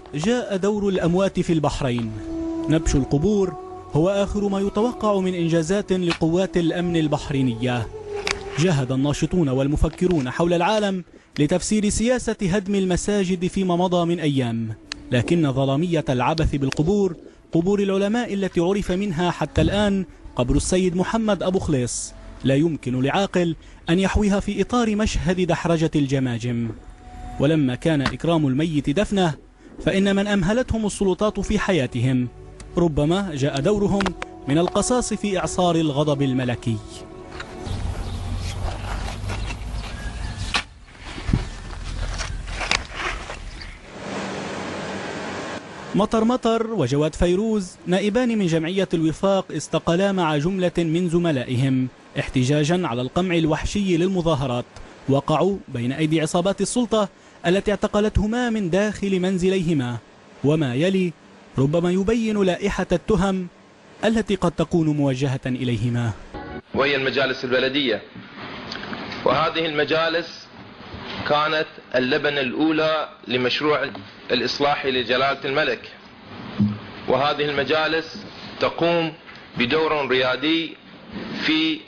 جاء دور الأموات في البحرين. نبش القبور هو آخر ما يتوقع من إنجازات لقوات الأمن البحرينية. جاهد الناشطون والمفكرون حول العالم لتفسير سياسة هدم المساجد فيما مضى من أيام، لكن ظلامية العبث بالقبور، قبور العلماء التي عرف منها حتى الآن قبر السيد محمد أبو خليص، لا يمكن لعاقل أن يحويها في إطار مشهد دحرجة الجماجم. ولما كان إكرام الميت دفنه، فإن من أمهلتهم السلطات في حياتهم ربما جاء دورهم من القصاص في إعصار الغضب الملكي. مطر وجواد فيروز، نائبان من جمعية الوفاق، استقلا مع جملة من زملائهم احتجاجا على القمع الوحشي للمظاهرات. وقعوا بين أيدي عصابات السلطة التي اعتقلتهما من داخل منزليهما. وما يلي ربما يبين لائحة التهم التي قد تكون موجهة إليهما، وهي المجالس البلدية. وهذه المجالس كانت اللبنة الأولى لمشروع الإصلاح لجلالة الملك، وهذه المجالس تقوم بدور ريادي في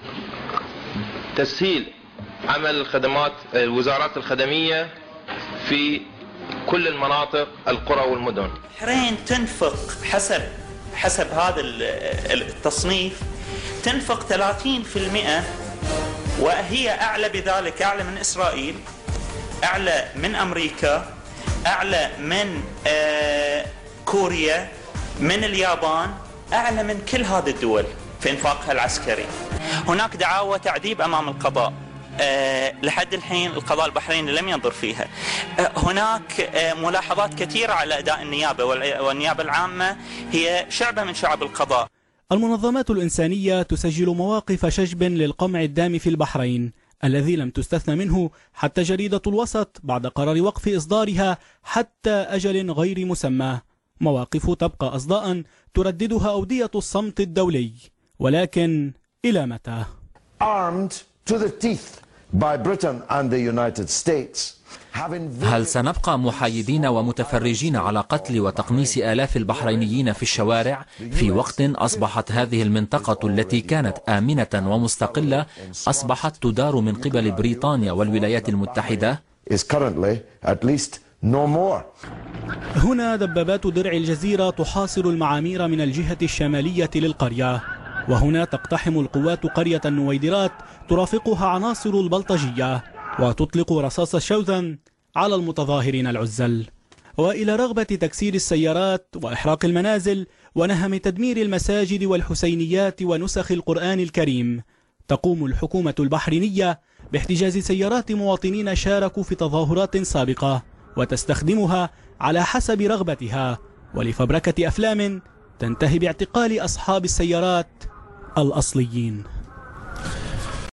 تسهيل عمل الخدمات الوزارات الخدمية في كل المناطق القرى والمدن. البحرين تنفق حسب هذا التصنيف تنفق 30%، وهي أعلى بذلك، أعلى من إسرائيل، أعلى من أمريكا، أعلى من كوريا، من اليابان، أعلى من كل هذه الدول في إنفاقها العسكري. هناك دعاوى تعذيب أمام القضاء، لحد الحين القضاء البحريني لم ينظر فيها. هناك ملاحظات كثيرة على أداء النيابة، والنيابة العامة هي شعبة من شعب القضاء. المنظمات الإنسانية تسجل مواقف شجب للقمع الدامي في البحرين، الذي لم تستثنى منه حتى جريدة الوسط بعد قرار وقف إصدارها حتى أجل غير مسمى. مواقف تبقى أصداء ترددها أودية الصمت الدولي، ولكن إلى متى؟ Armed to the teeth by Britain and the United States. هل سنبقى محايدين ومتفرجين على قتل وتقميص آلاف البحرينيين في الشوارع في وقت أصبحت هذه المنطقة التي كانت آمنة ومستقلة أصبحت تدار من قبل بريطانيا والولايات المتحدة؟ هنا دبابات درع الجزيرة تحاصر المعامير من الجهة الشمالية للقرية، وهنا تقتحم القوات قرية النويدرات ترافقها عناصر البلطجية وتطلق رصاص الشوذن على المتظاهرين العزل. وإلى رغبة تكسير السيارات وإحراق المنازل ونهم تدمير المساجد والحسينيات ونسخ القرآن الكريم، تقوم الحكومة البحرينية باحتجاز سيارات مواطنين شاركوا في تظاهرات سابقة وتستخدمها على حسب رغبتها، ولفبركة أفلام تنتهي باعتقال أصحاب السيارات الأصليين.